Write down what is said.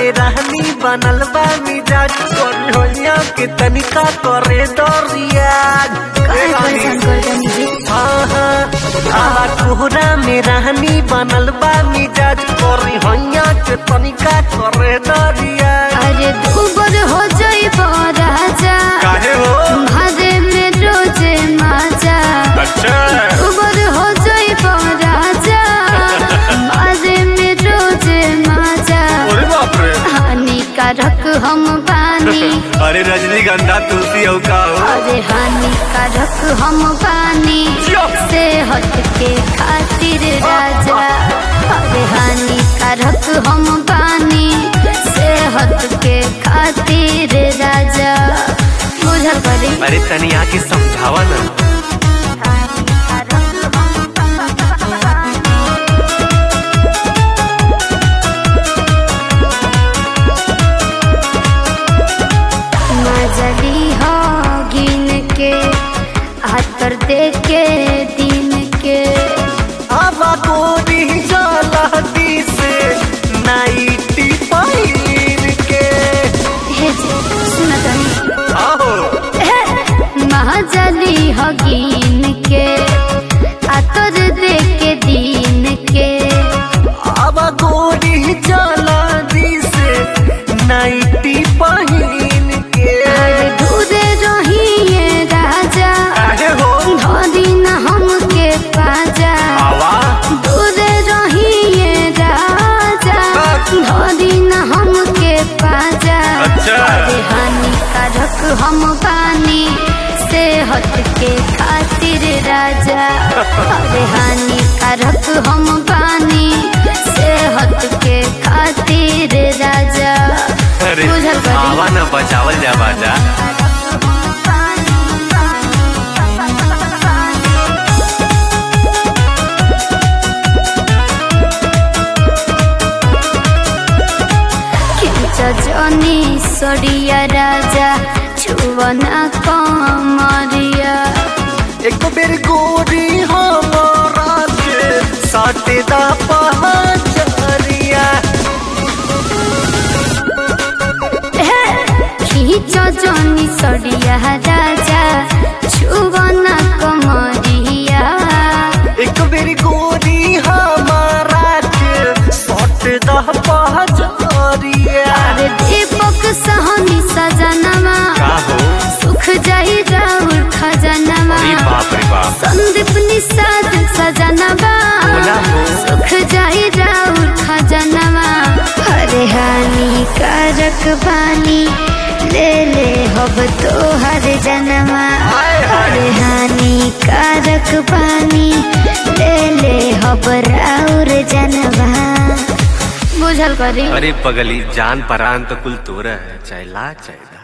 में रहनी बनल बा मिजाज कोनिया के तनिका करे दरियाज। आवा कोहरा में रहनी बनल बा मिजाज कोनिया के तनिका करे दरियाज। अरे दुबर हो जाई राजा काहे हो भादे में रोजे माजा। अच्छा दुबर हो जाई राजा भादे में रोजे माजा। अरे बाप रे हानिकारक हम बानी अरे रजनीगंधा तुलसी हो का हो। अरे हानिकारक हम बानी सेहत के खातिर राजा। अरे हानिकारक हम बानी सेहत के खातिर राजा। बुझल करी अरे तनी आके समझावा ना। मजली हो गिन के हाथ दे के दिन के। आवा गोरी जलहती से नाइटी पहिर के। हे जे सुन तनी आहो मजली हो गिन के हाथ दे के दिन के। आवा गोरी जलहती से नाइटी पहिर के। अरे दूरे रहिए राजा काहे हो धरी न हमके पाजा। आवा दूरे रहिए राजा धरी न हमके पाजा। अच्छा अरे हानिकारक हम बानी सेहत के खातिर राजा। अरे हानिकारक हम बानी सेहत के खातिर राजा। अरे बुझल करी? आवा ना बचावल जा बाजा। जनी सड़िया राजा छुवना कमरिया। एक बेर गोरी हमारा के साटे दा पहचरिया। खींच जनी सड़िया राजा छुवना कमरिया। एक बेर गोरी हमारा के साटे दा पहचरिया। अरे दीपक सहनी सजनमा का हो सुख जाई राहुल खजनमा। अरे बाप रे बाप संदीप निषाद सजनवा बोला हो। सुख जाई राहुल खजनमा। अरे हानिकारक बानी ले ले हब तो हर जनमा। अरे हानिकारक बानी ले ले हब राउर जनवा। बुझल करी अरे पगली जान परान तो कुल तोरा है चाहे ला चाहे